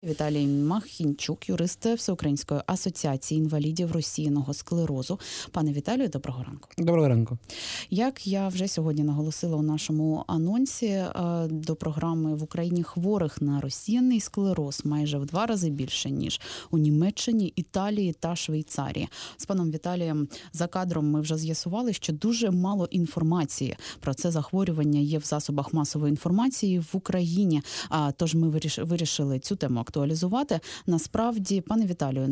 Віталій Махінчук, юрист Всеукраїнської асоціації інвалідів розсіяного склерозу. Пане Віталію, доброго ранку. Доброго ранку. Як я вже сьогодні наголосила у нашому анонсі, до програми в Україні хворих на розсіяний склероз майже в 2 рази більше, ніж у Німеччині, Італії та Швейцарії. З паном Віталієм за кадром ми вже з'ясували, що дуже мало інформації про це захворювання є в засобах масової інформації в Україні. Тож ми вирішили цю тему актуалізувати. Насправді, пане Віталію,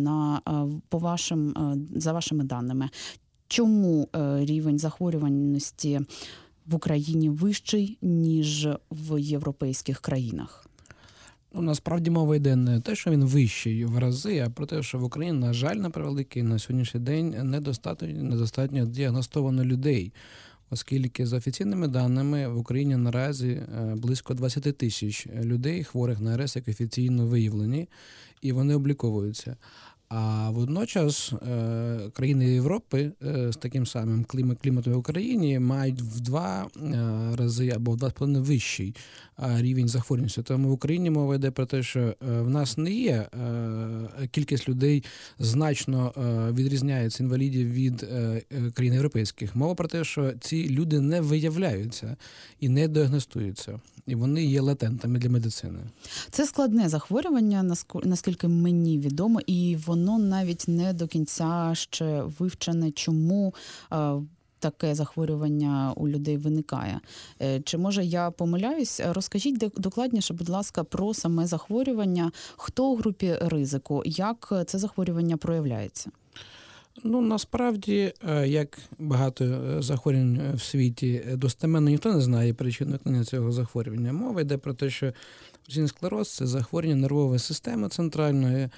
за вашими даними, чому рівень захворюваності в Україні вищий, ніж в європейських країнах? Насправді мова йде не те, що він вищий в рази, а про те, що в Україні, на жаль, на превеликий, на сьогоднішній день недостатньо діагностовано людей. Оскільки за офіційними даними в Україні наразі близько 20 тисяч людей, хворих на РС, як офіційно виявлені, і вони обліковуються. А водночас країни Європи з таким самим кліматом в Україні мають в 2 рази або в 2,5 вищий рівень захворюваності. Тому в Україні мова йде про те, що в нас не є кількість людей значно відрізняється інвалідів від країн європейських. Мова про те, що ці люди не виявляються і не діагностуються. І вони є латентами для медицини. Це складне захворювання, наскільки мені відомо, і воно навіть не до кінця ще вивчене, чому таке захворювання у людей виникає. Чи, може, я помиляюсь? Розкажіть докладніше, будь ласка, про саме захворювання. Хто у групі ризику? Як це захворювання проявляється? Насправді, як багато захворювань в світі, достеменно ніхто не знає причин виникнення цього захворювання. Мова йде про те, що розсіяний склероз – це захворювання нервової системи центральної,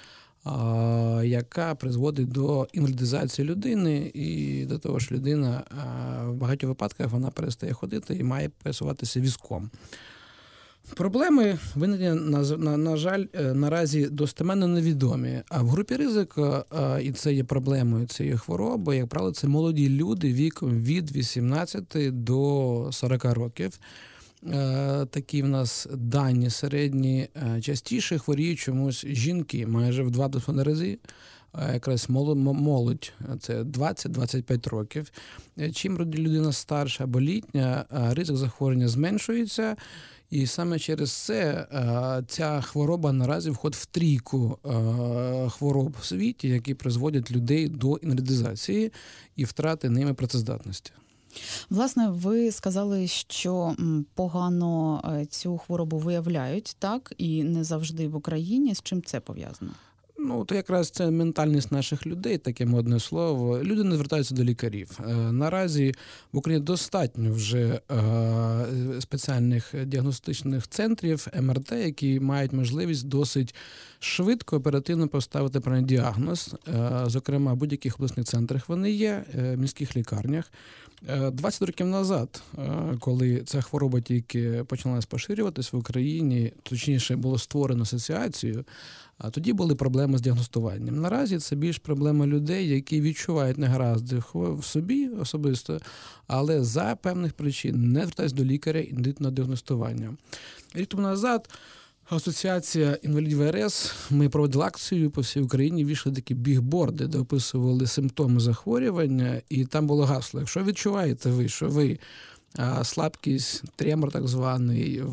яка призводить до інвалідизації людини і до того, що людина в багатьох випадках вона перестає ходити і має пересуватися візком. Проблеми виникнення, на жаль, наразі достеменно невідомі. А в групі ризику, і це є проблемою цієї хвороби, як правило, це молоді люди віком від 18 до 40 років. Такі в нас дані середні. Частіше хворіють чомусь жінки, майже в 2-2,5 рази. Якраз молодь, це 20-25 років. Чим людина старша або літня, ризик захворювання зменшується. І саме через це ця хвороба наразі входить в трійку хвороб в світі, які призводять людей до інвалідизації і втрати ними працездатності. Власне, ви сказали, що погано цю хворобу виявляють, так? І не завжди в Україні. З чим це пов'язано? То якраз це ментальність наших людей, таке модне слово. Люди не звертаються до лікарів. Наразі в Україні достатньо вже спеціальних діагностичних центрів МРТ, які мають можливість досить швидко, оперативно поставити правильний діагноз. Зокрема, в будь-яких обласних центрах вони є, в міських лікарнях. 20 років назад, коли ця хвороба тільки почала поширюватись в Україні, точніше було створено асоціацію, а тоді були проблеми з діагностуванням. Наразі це більш проблема людей, які відчувають негаразди в собі особисто, але за певних причин не звертаються до лікаря і не йдуть на діагностування. Рік тому назад Асоціація інвалідів РС, ми проводили акцію по всій Україні, вийшли такі бігборди, де описували симптоми захворювання, і там було гасло: якщо відчуваєте ви, що ви слабкість, тремор так званий,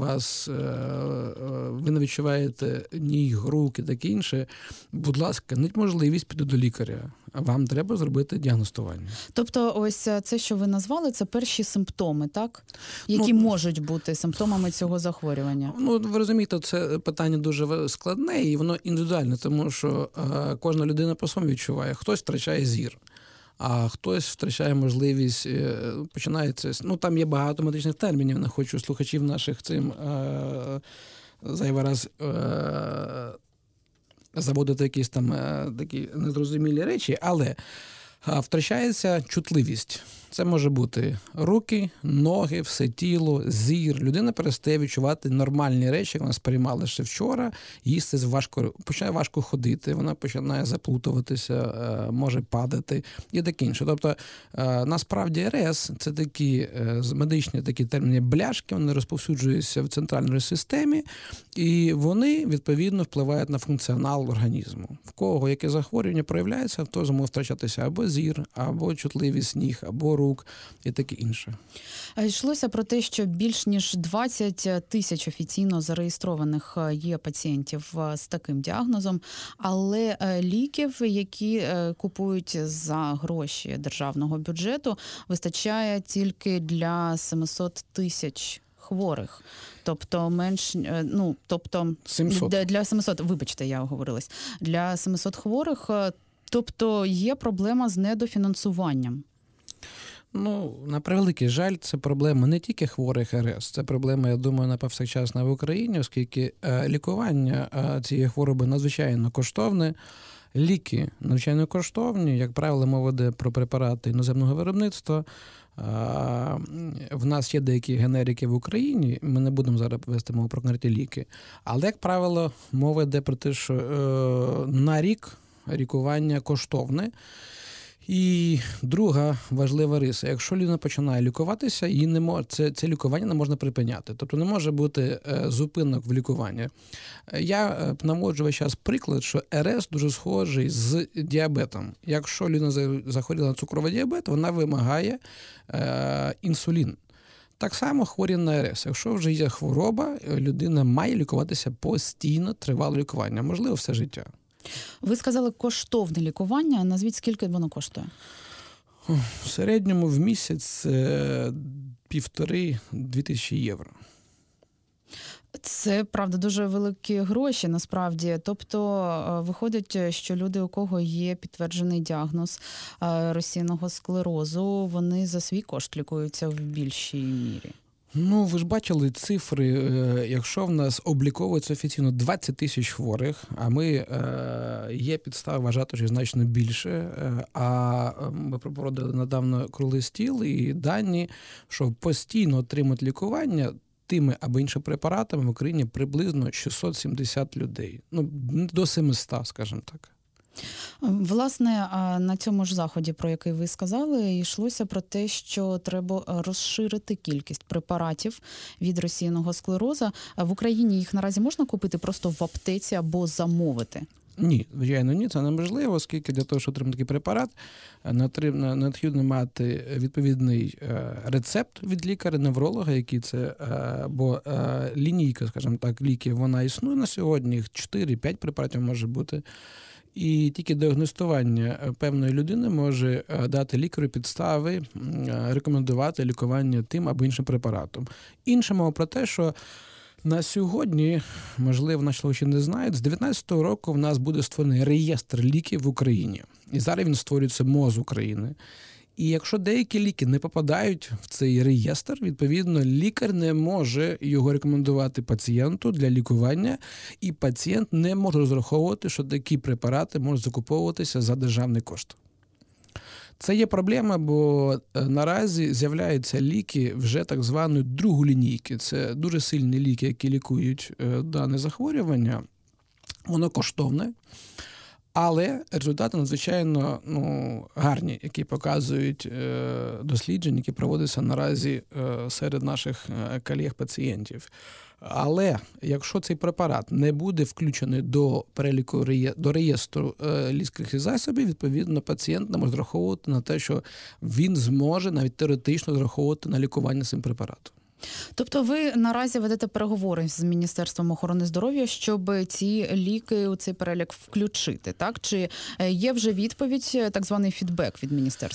ви не відчуваєте ніг, рук і таке інше, будь ласка, не можливість піти до лікаря. Вам треба зробити діагностування. Тобто ось це, що ви назвали, це перші симптоми, так? Які можуть бути симптомами цього захворювання? Ви розумієте, це питання дуже складне і воно індивідуальне, тому що кожна людина по-своєму відчуває. Хтось втрачає зір, а хтось втрачає можливість, починається, там є багато медичних термінів, не хочу слухачів наших цим зайвий раз заводити якісь там такі незрозумілі речі, але Втрачається чутливість. Це може бути руки, ноги, все тіло, зір. Людина перестає відчувати нормальні речі, як вона сприймала ще вчора, їсти починає важко ходити, вона починає заплутуватися, може падати і таке інше. Тобто, насправді РС – це такі медичні такі терміни бляшки, вони розповсюджуються в центральній системі, і вони, відповідно, впливають на функціонал організму. В кого яке захворювання проявляється, в того може втрачатися або зір, або чутливість ніг, або рук і таке інше. Йшлося про те, що більш ніж 20 тисяч офіційно зареєстрованих є пацієнтів з таким діагнозом, але ліків, які купують за гроші державного бюджету, вистачає тільки для 700 тисяч хворих. Тобто 700. Для 700, вибачте, я оговорилась, для 700 хворих, тобто є проблема з недофінансуванням. На превеликий жаль, це проблема не тільки хворих РС, це проблема, я думаю, повсякчасна в Україні, оскільки лікування цієї хвороби надзвичайно коштовне, ліки надзвичайно коштовні, як правило, мова йде про препарати іноземного виробництва. В нас є деякі генерики в Україні, ми не будемо зараз вести мову про конкретні ліки, але, як правило, мова йде про те, що на рік лікування коштовне. І друга важлива риса. Якщо людина починає лікуватися, це лікування не можна припиняти. Тобто не може бути зупинок в лікуванні. Я наводжу весь час приклад, що РС дуже схожий з діабетом. Якщо людина захворіла на цукровий діабет, вона вимагає інсулін. Так само хворі на РС. Якщо вже є хвороба, людина має лікуватися постійно, тривале лікування, можливо, все життя. Ви сказали коштовне лікування. Назвіть, скільки воно коштує? В середньому в місяць 1,5-2 тисячі євро. Це, правда, дуже великі гроші, насправді. Тобто, виходить, що люди, у кого є підтверджений діагноз розсіяного склерозу, вони за свій кошт лікуються в більшій мірі. Ви ж бачили цифри, якщо в нас обліковується офіційно 20 тисяч хворих, а є підстави вважати, що значно більше, а ми проводили недавно круглий стіл і дані, що постійно отримують лікування тими або іншими препаратами в Україні приблизно 670 людей. До 700, скажімо так. Власне, на цьому ж заході, про який ви сказали, йшлося про те, що треба розширити кількість препаратів від розсіяного склероза. В Україні їх наразі можна купити просто в аптеці або замовити? Ні, звичайно, ні, це неможливо, оскільки для того, щоб отримати такий препарат, необхідно мати відповідний рецепт від лікаря-невролога, який це, бо лінійка, скажімо так, ліків, вона існує на сьогодні, їх 4-5 препаратів може бути. І тільки діагностування певної людини може дати лікарю підстави рекомендувати лікування тим або іншим препаратом. Інша мова про те, що на сьогодні, можливо, наші слухачі не знають, з 2019 року в нас буде створений реєстр ліків в Україні. І зараз він створюється МОЗ України. І якщо деякі ліки не попадають в цей реєстр, відповідно, лікар не може його рекомендувати пацієнту для лікування, і пацієнт не може розраховувати, що такі препарати можуть закуповуватися за державний кошт. Це є проблема, бо наразі з'являються ліки вже так званої другої лінійки. Це дуже сильні ліки, які лікують дане захворювання. Воно коштовне. Але результати надзвичайно гарні, які показують дослідження, які проводяться наразі серед наших колег-пацієнтів. Але якщо цей препарат не буде включений до переліку до реєстру лікарських засобів, відповідно, пацієнт не може розраховувати на те, що він зможе навіть теоретично розраховувати на лікування цим препаратом. Тобто ви наразі ведете переговори з Міністерством охорони здоров'я, щоб ці ліки у цей перелік включити, так? Чи є вже відповідь, так званий фідбек від міністерства?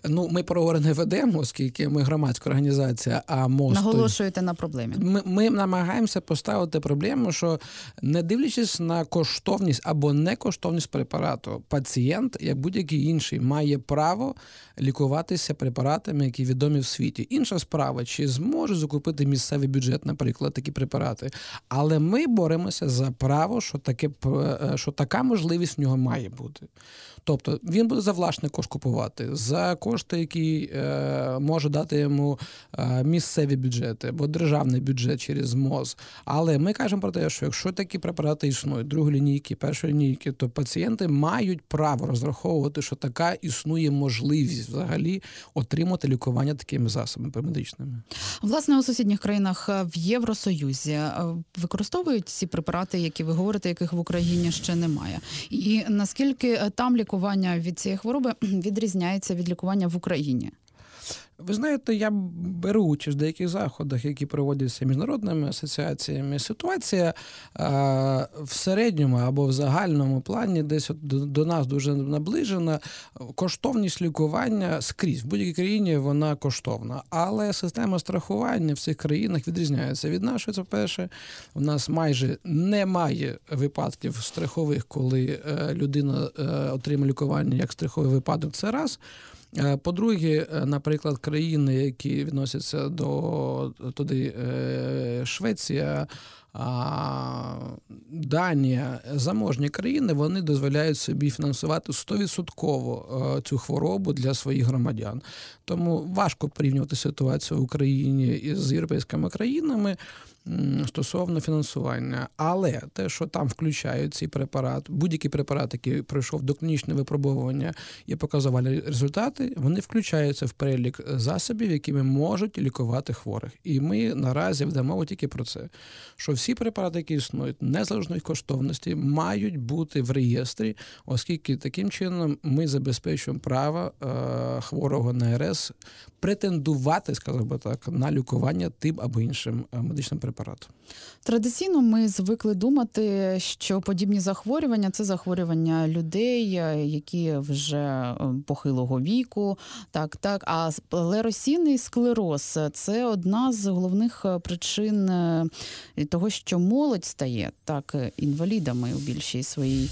Ну, ми переговори не ведемо, оскільки ми громадська організація, а МОЗ... Наголошуєте на проблемі. Ми намагаємося поставити проблему, що не дивлячись на коштовність або некоштовність препарату, пацієнт, як будь-який інший, має право лікуватися препаратами, які відомі в світі. Інша справа, чи зможе закупити місцевий бюджет, наприклад, такі препарати. Але ми боремося за право, що така можливість в нього має бути. Тобто він буде за власний кошт купувати, за кошти, які може дати йому місцеві бюджети або державний бюджет через МОЗ. Але ми кажемо про те, що якщо такі препарати існують, другої лінійки, першої лінійки, то пацієнти мають право розраховувати, що така існує можливість взагалі отримати лікування такими засобами медичними. Власне, у сусідніх країнах в Євросоюзі використовують ці препарати, які ви говорите, яких в Україні ще немає. І наскільки там лікування від цієї хвороби відрізняється від лікування в Україні? Ви знаєте, я беру участь в деяких заходах, які проводяться міжнародними асоціаціями. Ситуація в середньому або в загальному плані десь до нас дуже наближена. Коштовність лікування скрізь. В будь-якій країні вона коштовна. Але система страхування в цих країнах відрізняється від нашої. Це перше. У нас майже немає випадків страхових, коли людина отримує лікування як страховий випадок. Це раз. По-друге, наприклад, країни, які відносяться до туди Швеція, Данія, заможні країни, вони дозволяють собі фінансувати 100% цю хворобу для своїх громадян. Тому важко порівнювати ситуацію в Україні з європейськими країнами стосовно фінансування. Але те, що там включають цей препарат, будь-який препарат, який пройшов доклінічне випробовування і показували результати, вони включаються в перелік засобів, якими можуть лікувати хворих. І ми наразі ведемо мову тільки про це, що всі препарати, які існують, незалежно від коштовності, мають бути в реєстрі, оскільки таким чином ми забезпечуємо право хворого на РС претендувати, скажімо би так, на лікування тим або іншим медичним препаратом. Традиційно ми звикли думати, що подібні захворювання – це захворювання людей, які вже похилого віку, так. А склерозний склероз – це одна з головних причин того, що молодь стає так інвалідами у більшій своїй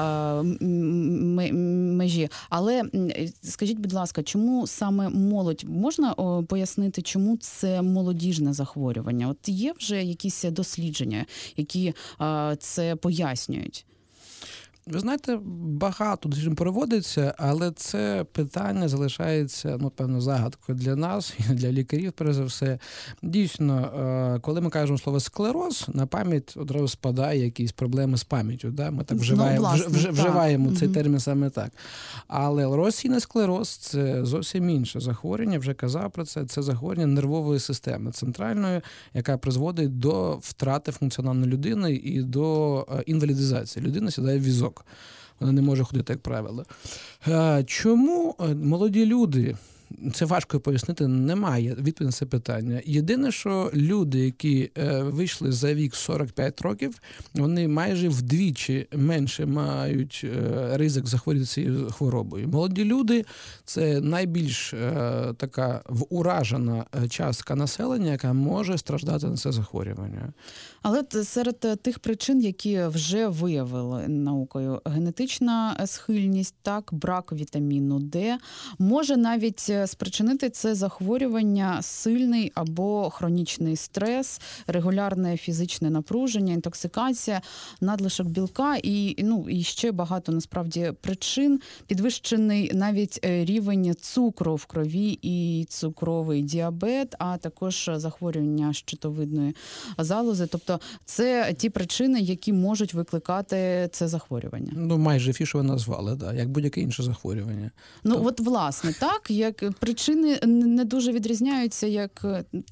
межі. Але скажіть, будь ласка, чому саме молодь? Можна пояснити, чому це молодіжне захворювання? От є вже якісь дослідження, які це пояснюють? Ви знаєте, багато досліджень проводиться, але це питання залишається, певно, загадкою для нас і для лікарів, перш за все. Дійсно, коли ми кажемо слово склероз, на пам'ять одразу спадає якісь проблеми з пам'яттю. Да? Ми так вживаємо цей термін саме так. Але розсійний склероз – це зовсім інше захворювання, вже казав про це, це захворювання нервової системи центральної, яка призводить до втрати функціональної людини і до інвалідизації. Людина сідає в візок. Вона не може ходити, як правило. Чому молоді люди, це важко пояснити, немає відповіді на це питання. Єдине, що люди, які вийшли за вік 45 років, вони майже вдвічі менше мають ризик захворіти цією хворобою. Молоді люди – це найбільш така уражена частка населення, яка може страждати на це захворювання. Але серед тих причин, які вже виявили наукою, генетична схильність, брак вітаміну Д, може навіть спричинити це захворювання сильний або хронічний стрес, регулярне фізичне напруження, інтоксикація, надлишок білка і ще багато насправді причин, підвищений навіть рівень цукру в крові і цукровий діабет, а також захворювання щитовидної залози. Тобто це ті причини, які можуть викликати це захворювання. Майже фішово назвали, як будь-яке інше захворювання. От власне, як причини не дуже відрізняються, як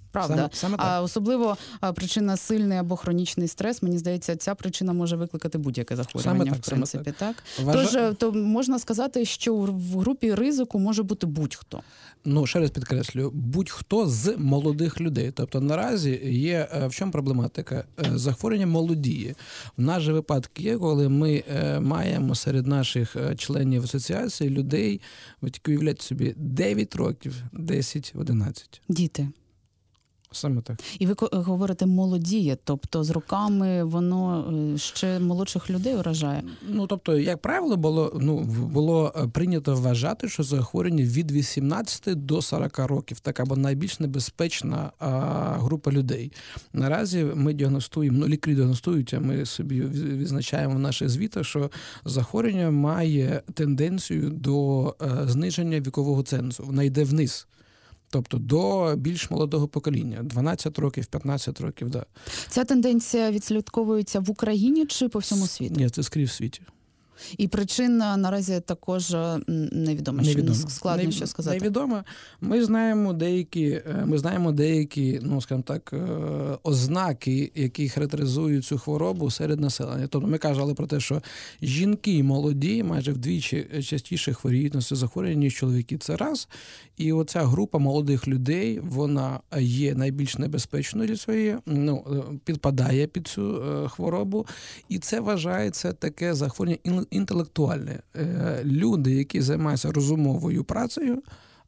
Правда. Саме так. А особливо причина сильний або хронічний стрес, мені здається, ця причина може викликати будь-яке захворювання, в принципі, так? Тож, то можна сказати, що в групі ризику може бути будь-хто. Ну, ще раз підкреслюю, будь-хто з молодих людей. Тобто наразі є, в чому проблематика? Захворювання молодіє. В наш же випадок є, коли ми маємо серед наших членів асоціації людей, ви тільки уявляєте собі, 9 років, 10, 11. Діти. Саме так. І ви говорите молодіє, тобто з роками воно ще молодших людей вражає? Ну, тобто, як правило, було прийнято вважати, що захворювання від 18 до 40 років, така або найбільш небезпечна група людей. Наразі ми діагностуємо, лікарі діагностують, а ми собі відзначаємо в наших звітах, що захворювання має тенденцію до зниження вікового цензу, вона йде вниз. Тобто до більш молодого покоління, 12 років, 15 років, да. Ця тенденція відслідковується в Україні чи по всьому світу? Ні, це скрізь в світі. І причина наразі також невідома. Складно що сказати. Невідомо. Ми знаємо деякі, ну, скажімо так, ознаки, які характеризують цю хворобу серед населення. Тобто ми казали про те, що жінки молоді майже вдвічі частіше хворіють на це захворювання, ніж чоловіки. Це раз. І оця група молодих людей, вона є найбільш небезпечною для своєї, підпадає під цю хворобу. І це вважається таке захворювання інтелектуальне. Люди, які займаються розумовою працею,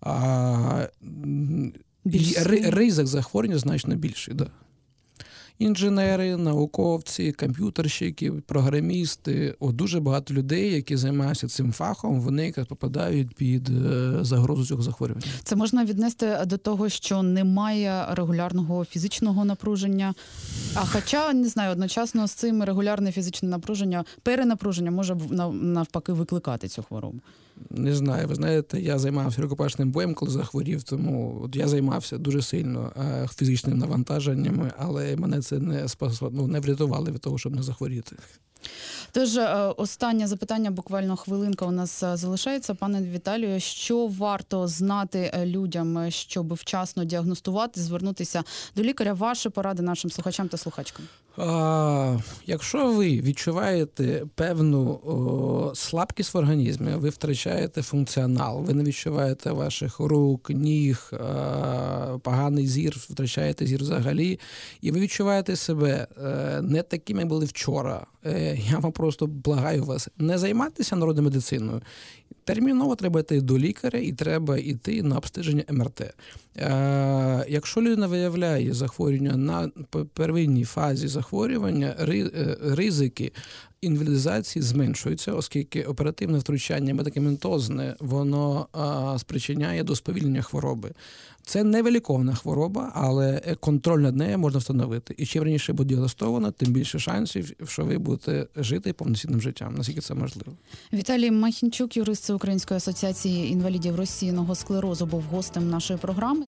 ризик захворювання значно більший. Да. Інженери, науковці, комп'ютерщики, програмісти, дуже багато людей, які займаються цим фахом, вони якраз попадають під загрозу цього захворювання. Це можна віднести до того, що немає регулярного фізичного напруження, хоча, не знаю, одночасно з цим регулярне фізичне напруження, перенапруження може навпаки викликати цю хворобу. Не знаю, ви знаєте, я займався рукопашним боєм, коли захворів, тому я займався дуже сильно фізичним навантаженнями, але мене це не врятувало від того, щоб не захворіти. Тож, останнє запитання, буквально хвилинка у нас залишається. Пане Віталію, що варто знати людям, щоб вчасно діагностувати, звернутися до лікаря? Ваші поради нашим слухачам та слухачкам. Якщо ви відчуваєте певну слабкість в організмі, ви втрачаєте функціонал, ви не відчуваєте ваших рук, ніг, поганий зір, втрачаєте зір взагалі, і ви відчуваєте себе не такими, як були вчора, я вам просто благаю вас, не займайтеся народною медициною. Терміново треба йти до лікаря і треба йти на обстеження МРТ. Якщо людина виявляє захворювання на первинній фазі захворювання, ризики інвалідизації зменшуються, оскільки оперативне втручання медикаментозне, воно спричиняє до сповільнення хвороби. Це невиліковна хвороба, але контроль над нею можна встановити. І чим раніше буде діагностовано, тим більше шансів, що ви будете жити повноцінним життям, наскільки це можливо. Віталій Махінчук, юрист Української асоціації інвалідів розсіяного склерозу, був гостем нашої програми.